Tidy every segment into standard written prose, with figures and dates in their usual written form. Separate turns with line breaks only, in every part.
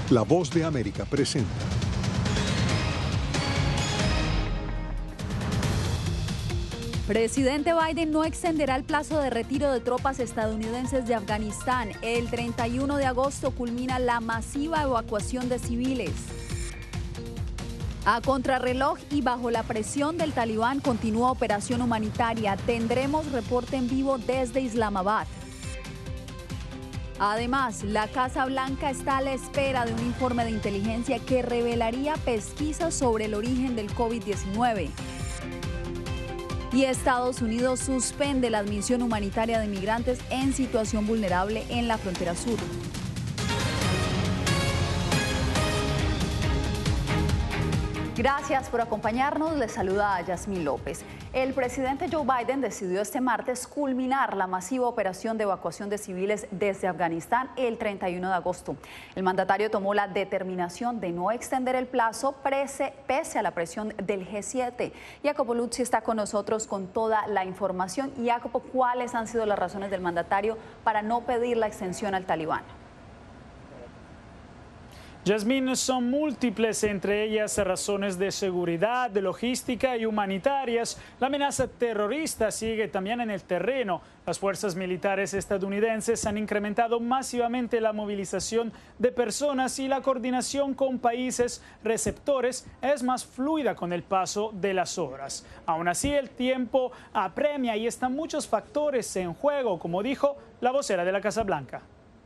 La Voz de América presenta.
Presidente Biden no extenderá el plazo de retiro de tropas estadounidenses de Afganistán. El 31 de agosto culmina la masiva evacuación de civiles. A contrarreloj y bajo la presión del Talibán continúa operación humanitaria. Tendremos reporte en vivo desde Islamabad. Además, la Casa Blanca está a la espera de un informe de inteligencia que revelaría pesquisas sobre el origen del COVID-19. Y Estados Unidos suspende la admisión humanitaria de migrantes en situación vulnerable en la frontera sur. Gracias por acompañarnos. Les saluda Yasmín López. El presidente Joe Biden decidió este martes culminar la masiva operación de evacuación de civiles desde Afganistán el 31 de agosto. El mandatario tomó la determinación de no extender el plazo pese a la presión del G7. Jacopo Luzzi está con nosotros con toda la información. Jacopo, ¿cuáles han sido las razones del mandatario para no pedir la extensión al Talibán?
Yasmín, son múltiples, entre ellas razones de seguridad, de logística y humanitarias. La amenaza terrorista sigue también en el terreno. Las fuerzas militares estadounidenses han incrementado masivamente la movilización de personas y la coordinación con países receptores es más fluida con el paso de las horas. Aún así, el tiempo apremia y están muchos factores en juego, como dijo la vocera de la Casa Blanca.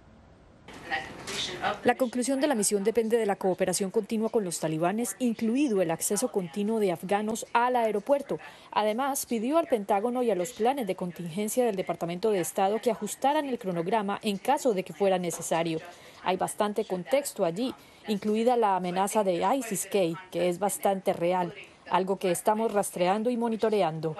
La conclusión de la misión depende de la cooperación continua con los talibanes, incluido el acceso continuo de afganos al aeropuerto. Además, pidió al Pentágono y a los planes de contingencia del Departamento de Estado que ajustaran el cronograma en caso de que fuera necesario. Hay bastante contexto allí, incluida la amenaza de ISIS-K, que es bastante real, algo que estamos rastreando y monitoreando.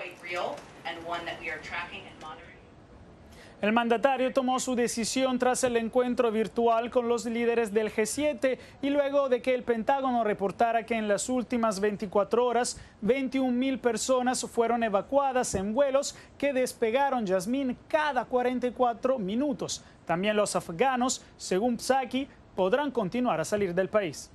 El mandatario tomó su decisión tras el encuentro virtual con los líderes del G7 y luego de que el Pentágono reportara que en las últimas 24 horas 21.000 personas fueron evacuadas en vuelos que despegaron, Yasmín, cada 44 minutos. También los afganos, según Psaki, podrán continuar a salir del país.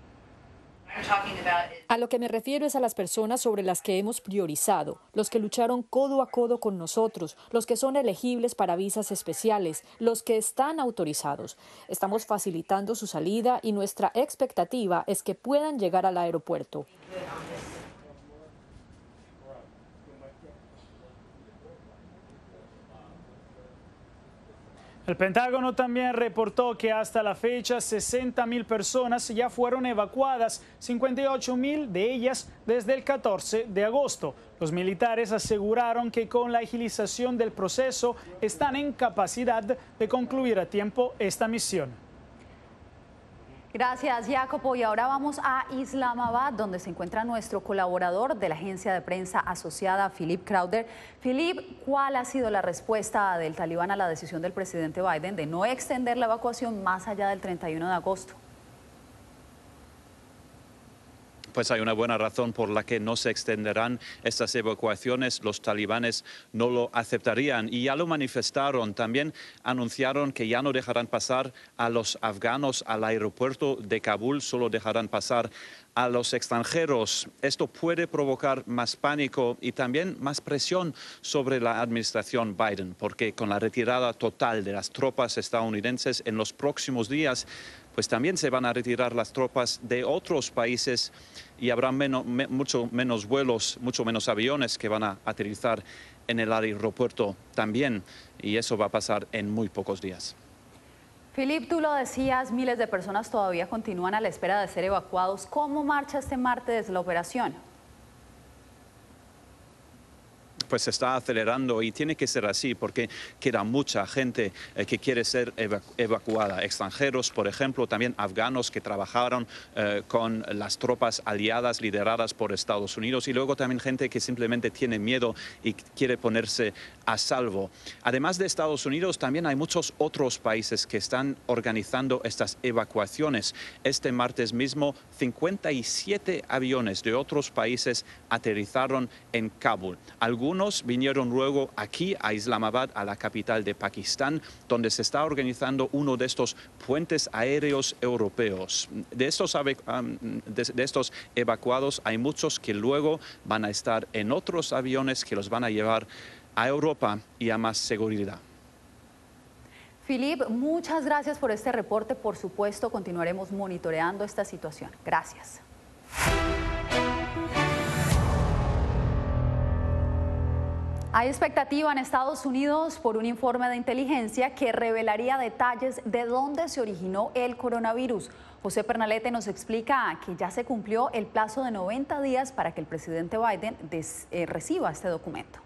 A lo que me refiero es a las personas sobre las que hemos priorizado, los que lucharon codo a codo con nosotros, los que son elegibles para visas especiales, los que están autorizados. Estamos facilitando su salida y nuestra expectativa es que puedan llegar al aeropuerto.
El Pentágono también reportó que hasta la fecha 60.000 personas ya fueron evacuadas, 58.000 de ellas desde el 14 de agosto. Los militares aseguraron que con la agilización del proceso están en capacidad de concluir a tiempo esta misión.
Gracias, Jacopo. Y ahora vamos a Islamabad, donde se encuentra nuestro colaborador de la agencia de prensa asociada, Philip Crowder. Philip, ¿cuál ha sido la respuesta del Talibán a la decisión del presidente Biden de no extender la evacuación más allá del 31 de agosto?
Pues hay una buena razón por la que no se extenderán estas evacuaciones. Los talibanes no lo aceptarían y ya lo manifestaron. También anunciaron que ya no dejarán pasar a los afganos al aeropuerto de Kabul, solo dejarán pasar a los extranjeros. Esto puede provocar más pánico y también más presión sobre la administración Biden, porque con la retirada total de las tropas estadounidenses en los próximos días, pues también se van a retirar las tropas de otros países y habrá mucho menos vuelos, mucho menos aviones que van a aterrizar en el aeropuerto también, y eso va a pasar en muy pocos días.
Philip, tú lo decías, miles de personas todavía continúan a la espera de ser evacuados. ¿Cómo marcha este martes la operación?
Pues se está acelerando y tiene que ser así porque queda mucha gente que quiere ser evacuada. Extranjeros, por ejemplo, también afganos que trabajaron con las tropas aliadas lideradas por Estados Unidos, y luego también gente que simplemente tiene miedo y quiere ponerse a salvo. Además de Estados Unidos, también hay muchos otros países que están organizando estas evacuaciones. Este martes mismo, 57 aviones de otros países aterrizaron en Kabul. Algunos gobiernos vinieron luego aquí a Islamabad, a la capital de Pakistán, donde se está organizando uno de estos puentes aéreos europeos. De estos evacuados hay muchos que luego van a estar en otros aviones que los van a llevar a Europa y a más seguridad.
Philippe, muchas gracias por este reporte. Por supuesto, continuaremos monitoreando esta situación. Gracias. Hay expectativa en Estados Unidos por un informe de inteligencia que revelaría detalles de dónde se originó el coronavirus. José Pernalete nos explica que ya se cumplió el plazo de 90 días para que el presidente Biden reciba este documento.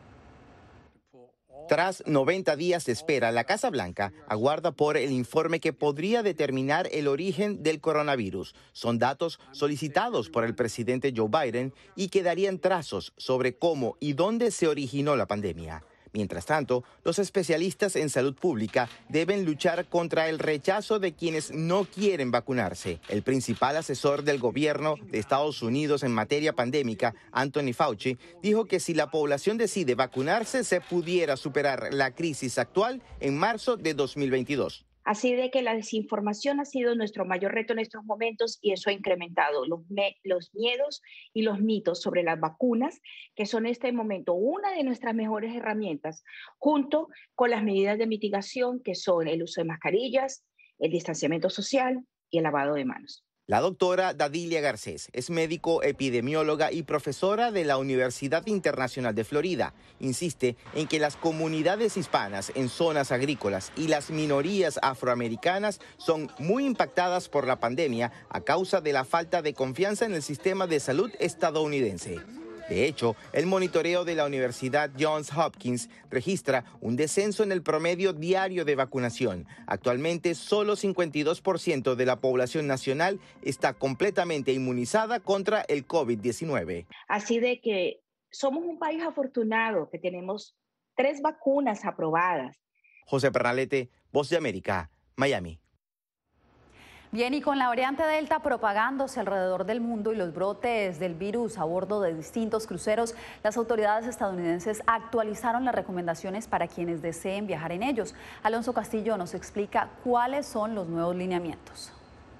Tras 90 días de espera, la Casa Blanca aguarda por el informe que podría determinar el origen del coronavirus. Son datos solicitados por el presidente Joe Biden y que darían trazos sobre cómo y dónde se originó la pandemia. Mientras tanto, los especialistas en salud pública deben luchar contra el rechazo de quienes no quieren vacunarse. El principal asesor del gobierno de Estados Unidos en materia pandémica, Anthony Fauci, dijo que si la población decide vacunarse, se pudiera superar la crisis actual en marzo de 2022.
Así de que la desinformación ha sido nuestro mayor reto en estos momentos y eso ha incrementado los miedos y los mitos sobre las vacunas, que son en este momento una de nuestras mejores herramientas, junto con las medidas de mitigación que son el uso de mascarillas, el distanciamiento social y el lavado de manos.
La doctora Dadilia Garcés es médico epidemióloga y profesora de la Universidad Internacional de Florida. Insiste en que las comunidades hispanas en zonas agrícolas y las minorías afroamericanas son muy impactadas por la pandemia a causa de la falta de confianza en el sistema de salud estadounidense. De hecho, el monitoreo de la Universidad Johns Hopkins registra un descenso en el promedio diario de vacunación. Actualmente, solo 52% de la población nacional está completamente inmunizada contra el COVID-19.
Así de que somos un país afortunado que tenemos 3 vacunas aprobadas.
José Pernalete, Voz de América, Miami.
Bien, y con la variante Delta propagándose alrededor del mundo y los brotes del virus a bordo de distintos cruceros, las autoridades estadounidenses actualizaron las recomendaciones para quienes deseen viajar en ellos. Alonso Castillo nos explica cuáles son los nuevos lineamientos.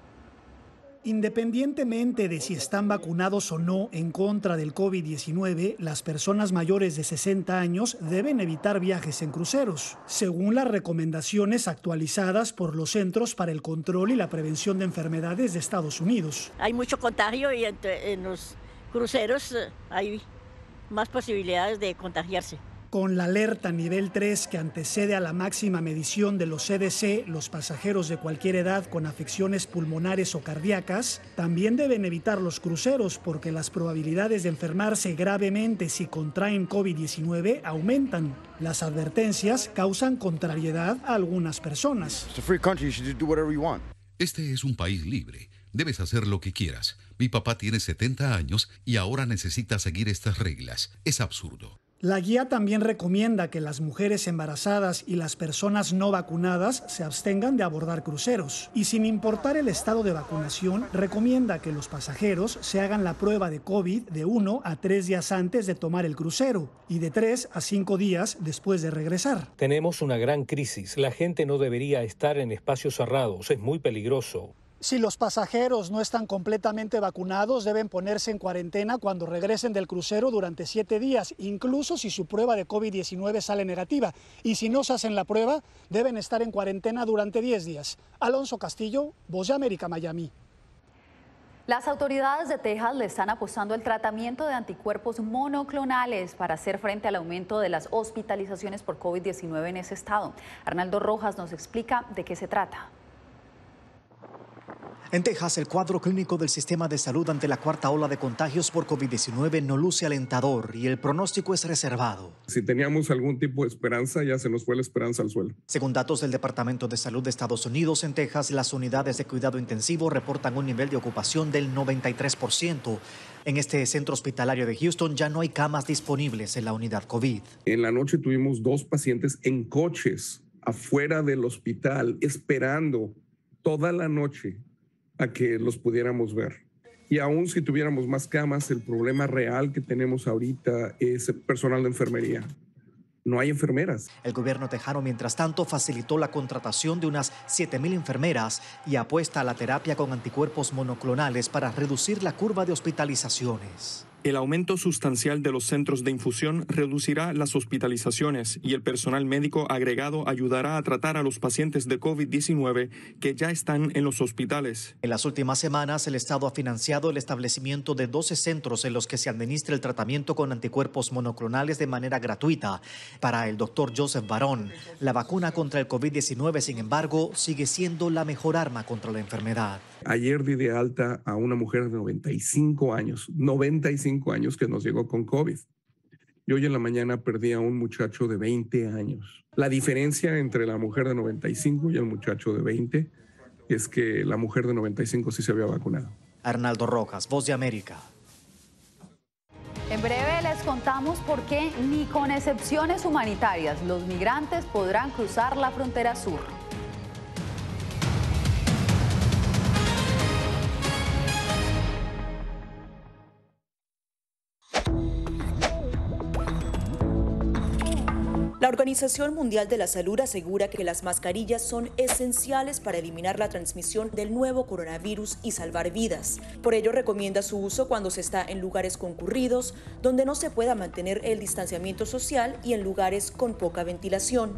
Independientemente de si están vacunados o no en contra del COVID-19, las personas mayores de 60 años deben evitar viajes en cruceros, según las recomendaciones actualizadas por los Centros para el Control y la Prevención de Enfermedades de Estados Unidos.
Hay mucho contagio y en los cruceros hay más posibilidades de contagiarse.
Con la alerta nivel 3 que antecede a la máxima medición de los CDC, los pasajeros de cualquier edad con afecciones pulmonares o cardíacas también deben evitar los cruceros porque las probabilidades de enfermarse gravemente si contraen COVID-19 aumentan. Las advertencias causan contrariedad a algunas personas.
Este es un país libre. Debes hacer lo que quieras. Mi papá tiene 70 años y ahora necesita seguir estas reglas. Es absurdo.
La guía también recomienda que las mujeres embarazadas y las personas no vacunadas se abstengan de abordar cruceros. Y sin importar el estado de vacunación, recomienda que los pasajeros se hagan la prueba de COVID de 1 a 3 días antes de tomar el crucero y de 3 a 5 días después de regresar.
Tenemos una gran crisis. La gente no debería estar en espacios cerrados. Es muy peligroso.
Si los pasajeros no están completamente vacunados, deben ponerse en cuarentena cuando regresen del crucero durante 7 días, incluso si su prueba de COVID-19 sale negativa. Y si no se hacen la prueba, deben estar en cuarentena durante 10 días. Alonso Castillo, Voz de América, Miami.
Las autoridades de Texas le están apostando al tratamiento de anticuerpos monoclonales para hacer frente al aumento de las hospitalizaciones por COVID-19 en ese estado. Arnaldo Rojas nos explica de qué se trata.
En Texas, el cuadro clínico del sistema de salud ante la cuarta ola de contagios por COVID-19 no luce alentador y el pronóstico es reservado.
Si teníamos algún tipo de esperanza, ya se nos fue la esperanza al suelo.
Según datos del Departamento de Salud de Estados Unidos, en Texas, las unidades de cuidado intensivo reportan un nivel de ocupación del 93%. En este centro hospitalario de Houston ya no hay camas disponibles en la unidad COVID.
En la noche tuvimos 2 pacientes en coches afuera del hospital esperando toda la noche a que los pudiéramos ver. Y aún si tuviéramos más camas, el problema real que tenemos ahorita es el personal de enfermería. No hay enfermeras.
El gobierno tejano, mientras tanto, facilitó la contratación de unas 7,000 enfermeras y apuesta a la terapia con anticuerpos monoclonales para reducir la curva de hospitalizaciones.
El aumento sustancial de los centros de infusión reducirá las hospitalizaciones y el personal médico agregado ayudará a tratar a los pacientes de COVID-19 que ya están en los hospitales.
En las últimas semanas, el Estado ha financiado el establecimiento de 12 centros en los que se administra el tratamiento con anticuerpos monoclonales de manera gratuita. Para el doctor Joseph Barón, la vacuna contra el COVID-19, sin embargo, sigue siendo la mejor arma contra la enfermedad.
Ayer di de alta a una mujer de 95 años que nos llegó con COVID. Y hoy en la mañana perdí a un muchacho de 20 años. La diferencia entre la mujer de 95 y el muchacho de 20 es que la mujer de 95 sí se había vacunado.
Arnaldo Rojas, Voz de América.
En breve les contamos por qué ni con excepciones humanitarias los migrantes podrán cruzar la frontera sur.
La Organización Mundial de la Salud asegura que las mascarillas son esenciales para eliminar la transmisión del nuevo coronavirus y salvar vidas. Por ello, recomienda su uso cuando se está en lugares concurridos, donde no se pueda mantener el distanciamiento social y en lugares con poca ventilación.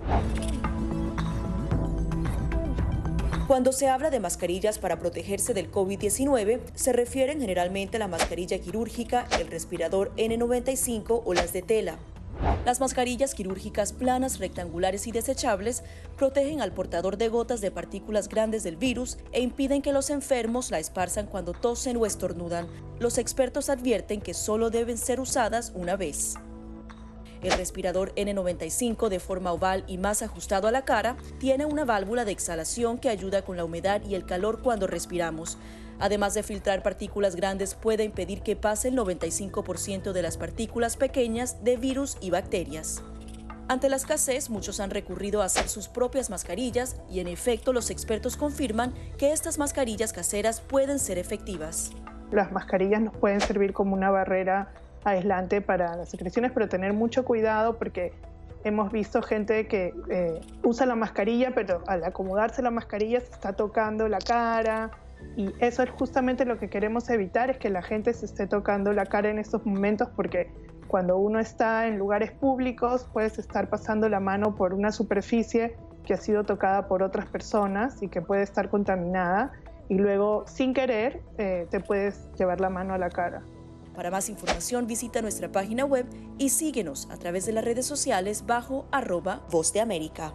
Cuando se habla de mascarillas para protegerse del COVID-19, se refieren generalmente a la mascarilla quirúrgica, el respirador N95 o las de tela. Las mascarillas quirúrgicas planas, rectangulares y desechables protegen al portador de gotas de partículas grandes del virus e impiden que los enfermos la esparzan cuando tosen o estornudan. Los expertos advierten que solo deben ser usadas una vez. El respirador N95, de forma oval y más ajustado a la cara, tiene una válvula de exhalación que ayuda con la humedad y el calor cuando respiramos. Además de filtrar partículas grandes, puede impedir que pase el 95% de las partículas pequeñas de virus y bacterias. Ante la escasez, muchos han recurrido a hacer sus propias mascarillas y, en efecto, los expertos confirman que estas mascarillas caseras pueden ser efectivas.
Las mascarillas nos pueden servir como una barrera aislante para las secreciones, pero tener mucho cuidado porque hemos visto gente que usa la mascarilla, pero al acomodarse la mascarilla se está tocando la cara. Y eso es justamente lo que queremos evitar, es que la gente se esté tocando la cara en estos momentos, porque cuando uno está en lugares públicos puedes estar pasando la mano por una superficie que ha sido tocada por otras personas y que puede estar contaminada y luego sin querer te puedes llevar la mano a la cara.
Para más información visita nuestra página web y síguenos a través de las redes sociales bajo @Voz de América.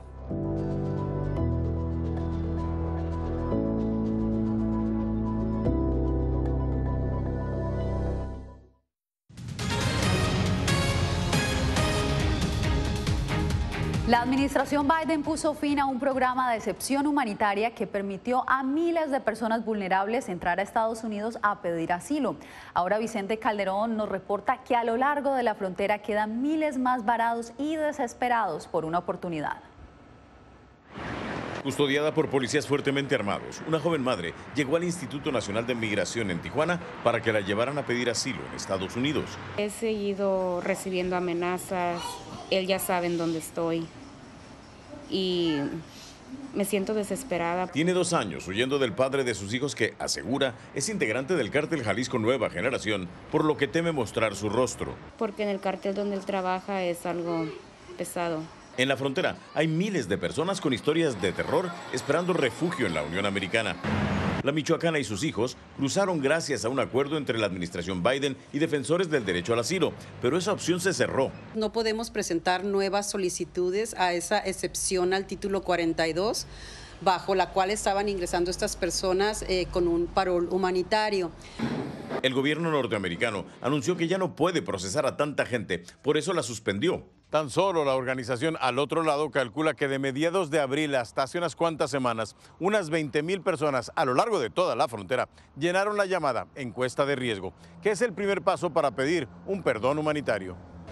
La administración Biden puso fin a un programa de excepción humanitaria que permitió a miles de personas vulnerables entrar a Estados Unidos a pedir asilo. Ahora Vicente Calderón nos reporta que a lo largo de la frontera quedan miles más varados y desesperados por una oportunidad.
Custodiada por policías fuertemente armados, una joven madre llegó al Instituto Nacional de Migración en Tijuana para que la llevaran a pedir asilo en Estados Unidos.
He seguido recibiendo amenazas, él ya sabe en dónde estoy y me siento desesperada.
Tiene 2 años huyendo del padre de sus hijos que, asegura, es integrante del cártel Jalisco Nueva Generación, por lo que teme mostrar su rostro.
Porque en el cártel donde él trabaja es algo pesado.
En la frontera hay miles de personas con historias de terror esperando refugio en la Unión Americana. La michoacana y sus hijos cruzaron gracias a un acuerdo entre la administración Biden y defensores del derecho al asilo, pero esa opción se cerró.
No podemos presentar nuevas solicitudes a esa excepción al título 42, bajo la cual estaban ingresando estas personas con un parol humanitario.
El gobierno norteamericano anunció que ya no puede procesar a tanta gente, por eso la suspendió. Tan solo la organización Al Otro Lado calcula que de mediados de abril hasta hace unas cuantas semanas, unas 20,000 personas a lo largo de toda la frontera llenaron la llamada encuesta de riesgo, que es el primer paso para pedir un perdón humanitario.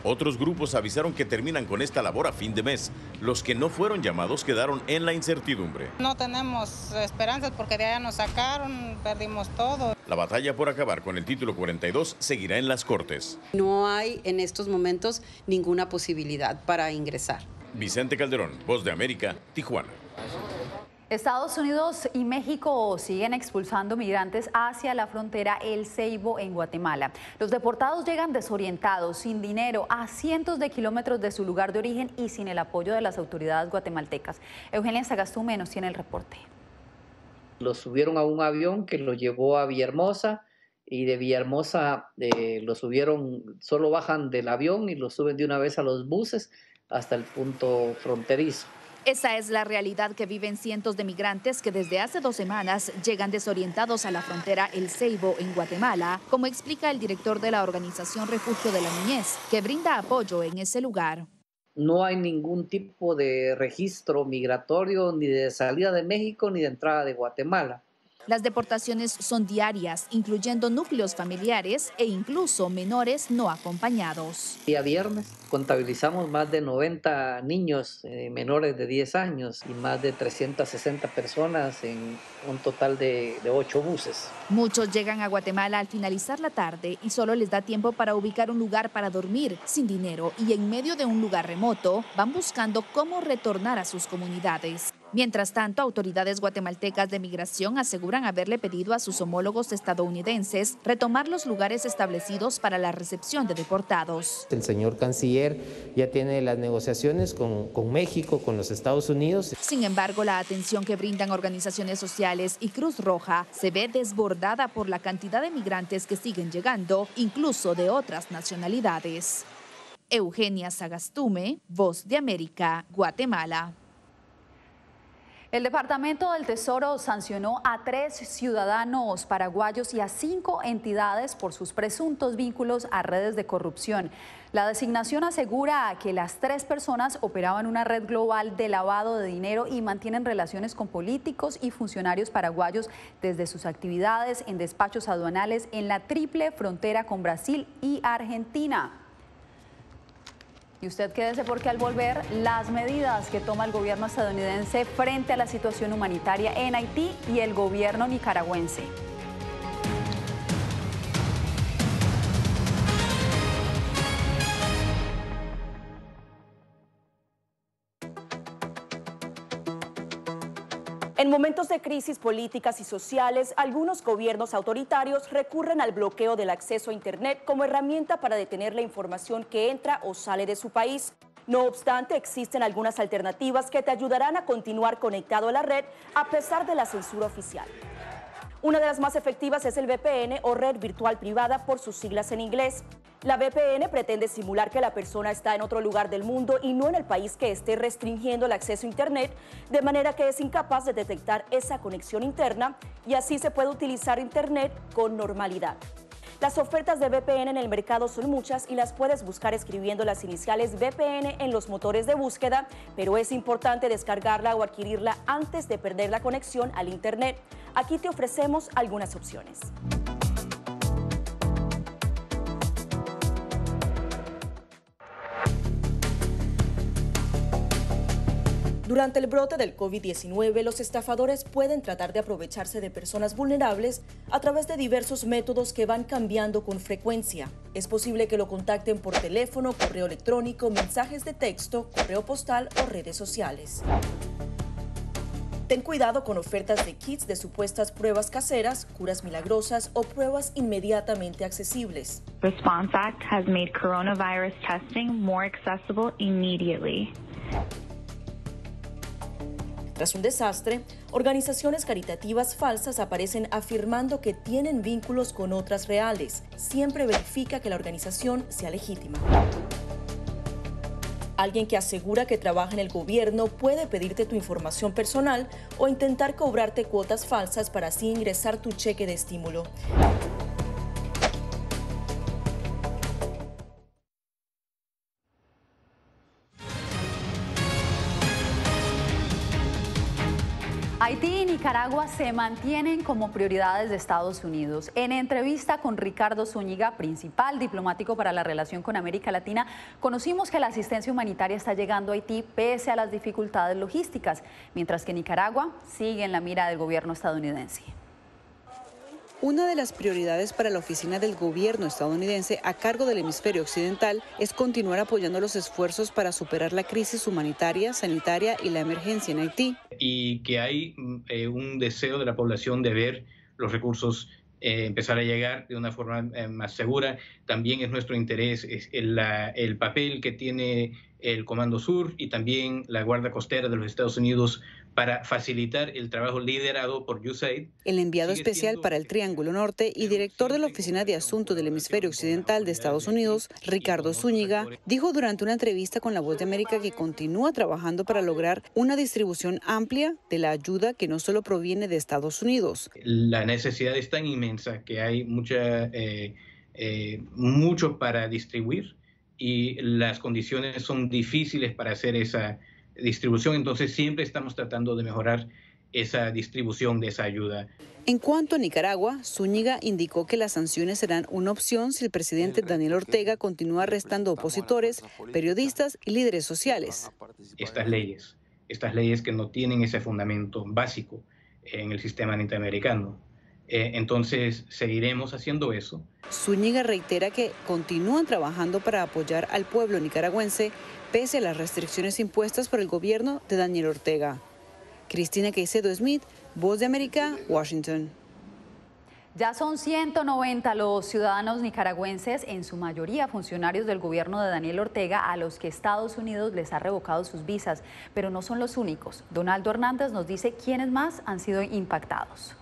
Otros grupos avisaron que terminan con esta labor a fin de mes. Los que no fueron llamados quedaron en la incertidumbre.
No tenemos esperanzas porque de allá nos sacaron, perdimos todo.
La batalla por acabar con el título 42 seguirá en las Cortes.
No hay en estos momentos ninguna posibilidad para ingresar.
Vicente Calderón, Voz de América, Tijuana.
Estados Unidos y México siguen expulsando migrantes hacia la frontera El Ceibo en Guatemala. Los deportados llegan desorientados, sin dinero, a cientos de kilómetros de su lugar de origen y sin el apoyo de las autoridades guatemaltecas. Eugenia Sagastume nos tiene el reporte.
Los subieron a un avión que los llevó a Villahermosa y de Villahermosa los subieron, solo bajan del avión y los suben de una vez a los buses hasta el punto fronterizo.
Esa es la realidad que viven cientos de migrantes que desde hace 2 semanas llegan desorientados a la frontera El Ceibo en Guatemala, como explica el director de la organización Refugio de la Niñez, que brinda apoyo en ese lugar.
No hay ningún tipo de registro migratorio ni de salida de México ni de entrada de Guatemala.
Las deportaciones son diarias, incluyendo núcleos familiares e incluso menores no acompañados.
Día viernes contabilizamos más de 90 niños menores de 10 años y más de 360 personas en un total de 8 buses.
Muchos llegan a Guatemala al finalizar la tarde y solo les da tiempo para ubicar un lugar para dormir, sin dinero y en medio de un lugar remoto, van buscando cómo retornar a sus comunidades. Mientras tanto, autoridades guatemaltecas de migración aseguran haberle pedido a sus homólogos estadounidenses retomar los lugares establecidos para la recepción de deportados.
El señor canciller ya tiene las negociaciones con México, con los Estados Unidos.
Sin embargo, la atención que brindan organizaciones sociales y Cruz Roja se ve desbordada por la cantidad de migrantes que siguen llegando, incluso de otras nacionalidades. Eugenia Sagastume, Voz de América, Guatemala.
El Departamento del Tesoro sancionó a 3 ciudadanos paraguayos y a 5 entidades por sus presuntos vínculos a redes de corrupción. La designación asegura que las 3 personas operaban una red global de lavado de dinero y mantienen relaciones con políticos y funcionarios paraguayos desde sus actividades en despachos aduanales en la triple frontera con Brasil y Argentina. Y usted quédese porque al volver, las medidas que toma el gobierno estadounidense frente a la situación humanitaria en Haití y el gobierno nicaragüense.
En momentos de crisis políticas y sociales, algunos gobiernos autoritarios recurren al bloqueo del acceso a Internet como herramienta para detener la información que entra o sale de su país. No obstante, existen algunas alternativas que te ayudarán a continuar conectado a la red a pesar de la censura oficial. Una de las más efectivas es el VPN o red virtual privada por sus siglas en inglés. La VPN pretende simular que la persona está en otro lugar del mundo y no en el país que esté restringiendo el acceso a Internet, de manera que es incapaz de detectar esa conexión interna y así se puede utilizar Internet con normalidad. Las ofertas de VPN en el mercado son muchas y las puedes buscar escribiendo las iniciales VPN en los motores de búsqueda, pero es importante descargarla o adquirirla antes de perder la conexión al Internet. Aquí te ofrecemos algunas opciones. Durante el brote del COVID-19, los estafadores pueden tratar de aprovecharse de personas vulnerables a través de diversos métodos que van cambiando con frecuencia. Es posible que lo contacten por teléfono, correo electrónico, mensajes de texto, correo postal o redes sociales. Ten cuidado con ofertas de kits de supuestas pruebas caseras, curas milagrosas o pruebas inmediatamente accesibles.
Response Act has made coronavirus testing more accessible immediately.
Tras un desastre, organizaciones caritativas falsas aparecen afirmando que tienen vínculos con otras reales. Siempre verifica que la organización sea legítima. Alguien que asegura que trabaja en el gobierno puede pedirte tu información personal o intentar cobrarte cuotas falsas para así ingresar tu cheque de estímulo.
Haití y Nicaragua se mantienen como prioridades de Estados Unidos. En entrevista con Ricardo Zúñiga, principal diplomático para la relación con América Latina, conocimos que la asistencia humanitaria está llegando a Haití pese a las dificultades logísticas, mientras que Nicaragua sigue en la mira del gobierno estadounidense.
Una de las prioridades para la oficina del gobierno estadounidense a cargo del hemisferio occidental es continuar apoyando los esfuerzos para superar la crisis humanitaria, sanitaria y la emergencia en Haití.
Y que hay un deseo de la población de ver los recursos empezar a llegar de una forma más segura. También es nuestro interés el papel que tiene el Comando Sur y también la Guardia Costera de los Estados Unidos para facilitar el trabajo liderado por USAID.
El enviado especial para el Triángulo Norte y director de la Oficina de Asuntos del Hemisferio Occidental de Estados Unidos, Ricardo Zúñiga, dijo durante una entrevista con La Voz de América que continúa trabajando para lograr una distribución amplia de la ayuda que no solo proviene de Estados Unidos.
La necesidad es tan inmensa que hay mucho para distribuir y las condiciones son difíciles para hacer esa distribución, entonces siempre estamos tratando de mejorar esa distribución de esa ayuda.
En cuanto a Nicaragua, Zúñiga indicó que las sanciones serán una opción si el presidente Daniel Ortega continúa arrestando opositores, periodistas y líderes sociales.
Estas leyes que no tienen ese fundamento básico en el sistema interamericano. Entonces seguiremos haciendo eso.
Zúñiga reitera que continúan trabajando para apoyar al pueblo nicaragüense pese a las restricciones impuestas por el gobierno de Daniel Ortega. Cristina Caicedo Smith, Voz de América, Washington.
Ya son 190 los ciudadanos nicaragüenses, en su mayoría funcionarios del gobierno de Daniel Ortega, a los que Estados Unidos les ha revocado sus visas, pero no son los únicos. Donaldo Hernández nos dice quiénes más han sido impactados.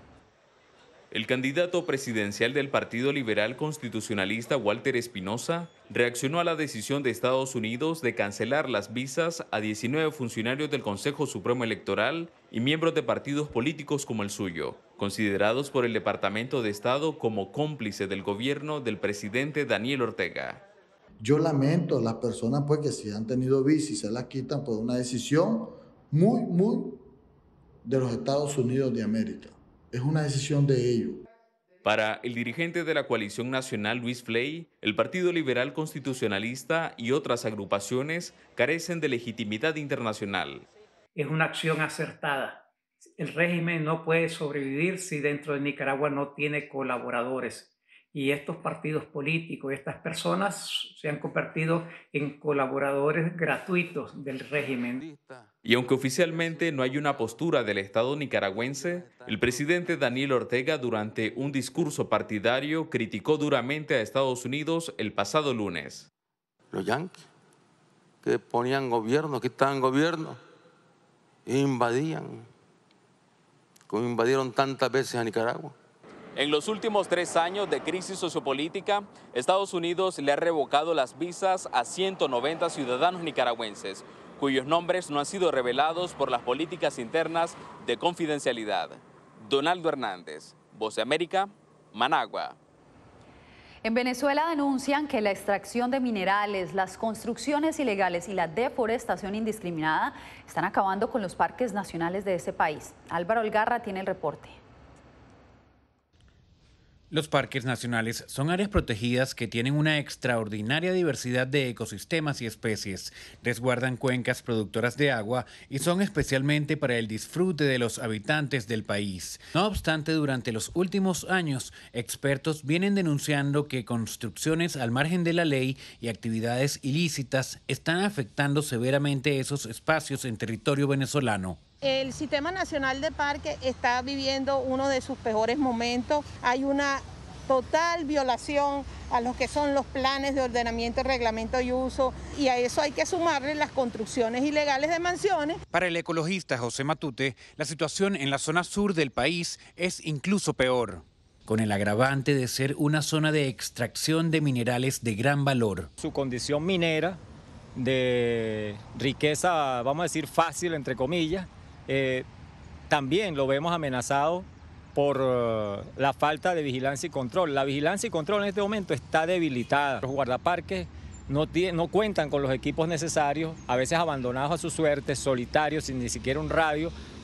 El candidato presidencial del Partido Liberal Constitucionalista, Walter Espinosa, reaccionó a la decisión de Estados Unidos de cancelar las visas a 19 funcionarios del Consejo Supremo Electoral y miembros de partidos políticos como el suyo, considerados por el Departamento de Estado como cómplice del gobierno del presidente Daniel Ortega.
Yo lamento a las personas pues, que si han tenido visas y se las quitan por una decisión muy de los Estados Unidos de América. Es una decisión de ellos.
Para el dirigente de la Coalición Nacional, Luis Fley, el Partido Liberal Constitucionalista y otras agrupaciones carecen de legitimidad internacional.
Es una acción acertada. El régimen no puede sobrevivir si dentro de Nicaragua no tiene colaboradores. Y estos partidos políticos, estas personas se han convertido en colaboradores gratuitos del régimen.
Y aunque oficialmente no hay una postura del Estado nicaragüense, el presidente Daniel Ortega durante un discurso partidario criticó duramente a Estados Unidos el pasado lunes.
Los yanquis que ponían gobierno, que estaban en gobierno, invadían, como invadieron tantas veces a Nicaragua.
En los últimos 3 años de crisis sociopolítica, Estados Unidos le ha revocado las visas a 190 ciudadanos nicaragüenses, cuyos nombres no han sido revelados por las políticas internas de confidencialidad. Donaldo Hernández, Voz de América, Managua.
En Venezuela denuncian que la extracción de minerales, las construcciones ilegales y la deforestación indiscriminada están acabando con los parques nacionales de ese país. Álvaro Olgarra tiene el reporte.
Los parques nacionales son áreas protegidas que tienen una extraordinaria diversidad de ecosistemas y especies, resguardan cuencas productoras de agua y son especialmente para el disfrute de los habitantes del país. No obstante, durante los últimos años, expertos vienen denunciando que construcciones al margen de la ley y actividades ilícitas están afectando severamente esos espacios en territorio venezolano.
El Sistema Nacional de Parques está viviendo uno de sus peores momentos. Hay una total violación a lo que son los planes de ordenamiento, reglamento y uso, y a eso hay que sumarle las construcciones ilegales de mansiones.
Para el ecologista José Matute, la situación en la zona sur del país es incluso peor, con el agravante de ser una zona de extracción de minerales de gran valor.
Su condición minera, de riqueza, vamos a decir fácil, entre comillas, también lo vemos amenazado por la falta de vigilancia y control. La vigilancia y control en este momento está debilitada. Los guardaparques no cuentan con los equipos necesarios, a veces abandonados a su suerte, solitarios, sin ni siquiera un radio,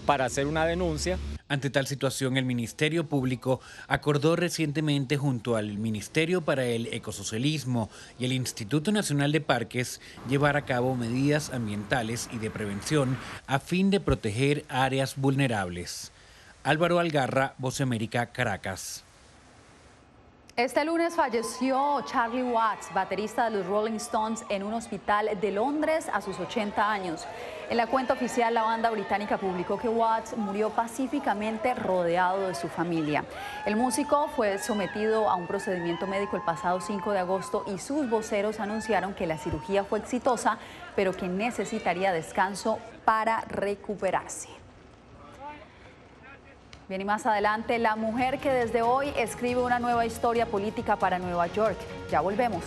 para hacer una denuncia.
Ante tal situación, el Ministerio Público acordó recientemente junto al Ministerio para el Ecosocialismo y el Instituto Nacional de Parques llevar a cabo medidas ambientales y de prevención a fin de proteger áreas vulnerables. Álvaro Algarra, Voz de América, Caracas.
Este lunes falleció Charlie Watts, baterista de los Rolling Stones, en un hospital de Londres a sus 80 años. En la cuenta oficial, la banda británica publicó que Watts murió pacíficamente rodeado de su familia. El músico fue sometido a un procedimiento médico el pasado 5 de agosto y sus voceros anunciaron que la cirugía fue exitosa, pero que necesitaría descanso para recuperarse. Bien, y más adelante, la mujer que desde hoy escribe una nueva historia política para Nueva York. Ya volvemos.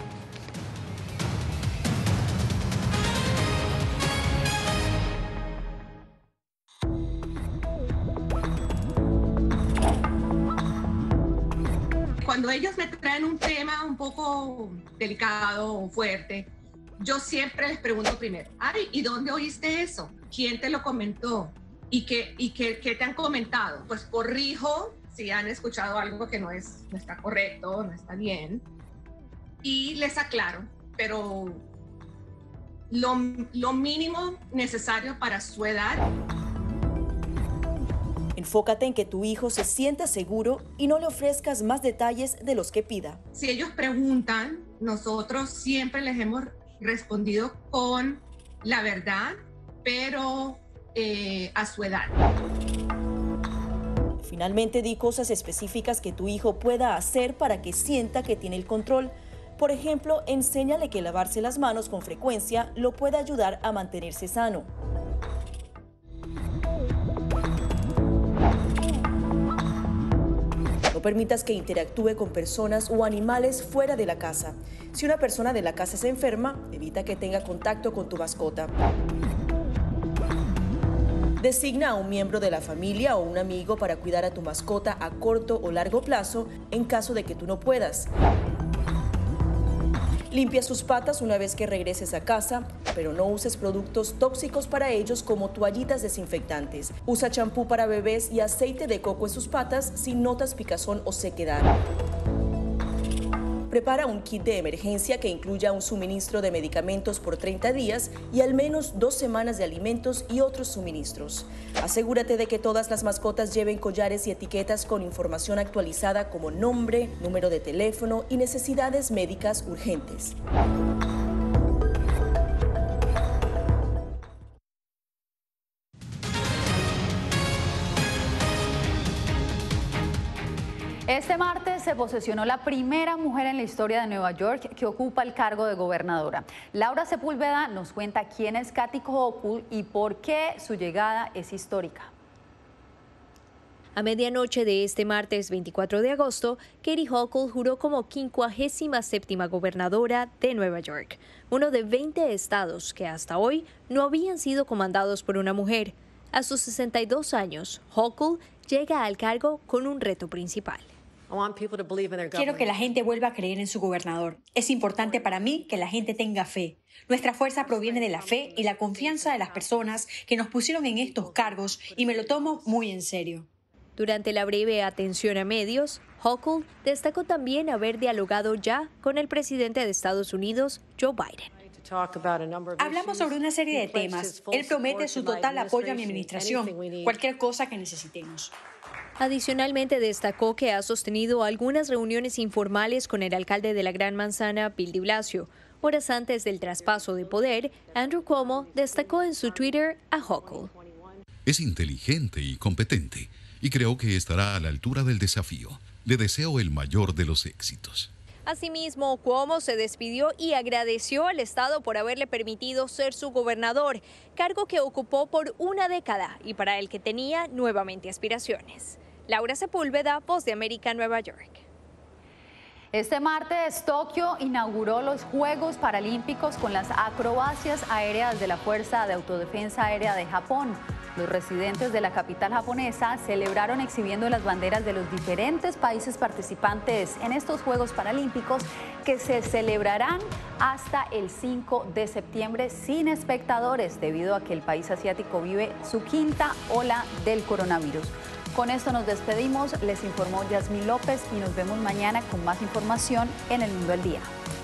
Cuando ellos me traen un tema un poco delicado o fuerte, yo siempre les pregunto primero, ay, ¿y dónde oíste eso? ¿Quién te lo comentó? ¿Y qué te han comentado? Pues corrijo si han escuchado algo que no está correcto, no está bien, y les aclaro, pero lo mínimo necesario para su edad.
Enfócate en que tu hijo se sienta seguro y no le ofrezcas más detalles de los que pida.
Si ellos preguntan, nosotros siempre les hemos respondido con la verdad, pero a su edad.
Finalmente, di cosas específicas que tu hijo pueda hacer para que sienta que tiene el control. Por ejemplo, enséñale que lavarse las manos con frecuencia lo puede ayudar a mantenerse sano. No permitas que interactúe con personas o animales fuera de la casa. Si una persona de la casa se enferma, evita que tenga contacto con tu mascota. Designa a un miembro de la familia o un amigo para cuidar a tu mascota a corto o largo plazo en caso de que tú no puedas. Limpia sus patas una vez que regreses a casa, pero no uses productos tóxicos para ellos como toallitas desinfectantes. Usa champú para bebés y aceite de coco en sus patas si notas picazón o sequedad. Prepara un kit de emergencia que incluya un suministro de medicamentos por 30 días y al menos 2 semanas de alimentos y otros suministros. Asegúrate de que todas las mascotas lleven collares y etiquetas con información actualizada como nombre, número de teléfono y necesidades médicas urgentes.
Este martes se posesionó la primera mujer en la historia de Nueva York que ocupa el cargo de gobernadora. Laura Sepúlveda nos cuenta quién es Kathy Hochul y por qué su llegada es histórica.
A medianoche de este martes 24 de agosto, Kathy Hochul juró como 57ª gobernadora de Nueva York, uno de 20 estados que hasta hoy no habían sido comandados por una mujer. A sus 62 años, Hochul llega al cargo con un reto principal.
Quiero que la gente vuelva a creer en su gobernador. Es importante para mí que la gente tenga fe. Nuestra fuerza proviene de la fe y la confianza de las personas que nos pusieron en estos cargos y me lo tomo muy en serio.
Durante la breve atención a medios, Hochul destacó también haber dialogado ya con el presidente de Estados Unidos, Joe Biden.
Hablamos sobre una serie de temas. Él promete su total apoyo a mi administración, cualquier cosa que necesitemos.
Adicionalmente, destacó que ha sostenido algunas reuniones informales con el alcalde de la Gran Manzana, Bill de Blasio. Horas antes del traspaso de poder, Andrew Cuomo destacó en su Twitter a Hochul.
Es inteligente y competente, y creo que estará a la altura del desafío. Le deseo el mayor de los éxitos.
Asimismo, Cuomo se despidió y agradeció al Estado por haberle permitido ser su gobernador, cargo que ocupó por una década y para el que tenía nuevamente aspiraciones. Laura Sepúlveda, Voz de América, Nueva York.
Este martes, Tokio inauguró los Juegos Paralímpicos con las acrobacias aéreas de la Fuerza de Autodefensa Aérea de Japón. Los residentes de la capital japonesa celebraron exhibiendo las banderas de los diferentes países participantes en estos Juegos Paralímpicos que se celebrarán hasta el 5 de septiembre sin espectadores debido a que el país asiático vive su quinta ola del coronavirus. Con esto nos despedimos, les informó Yasmín López y nos vemos mañana con más información en El Mundo al Día.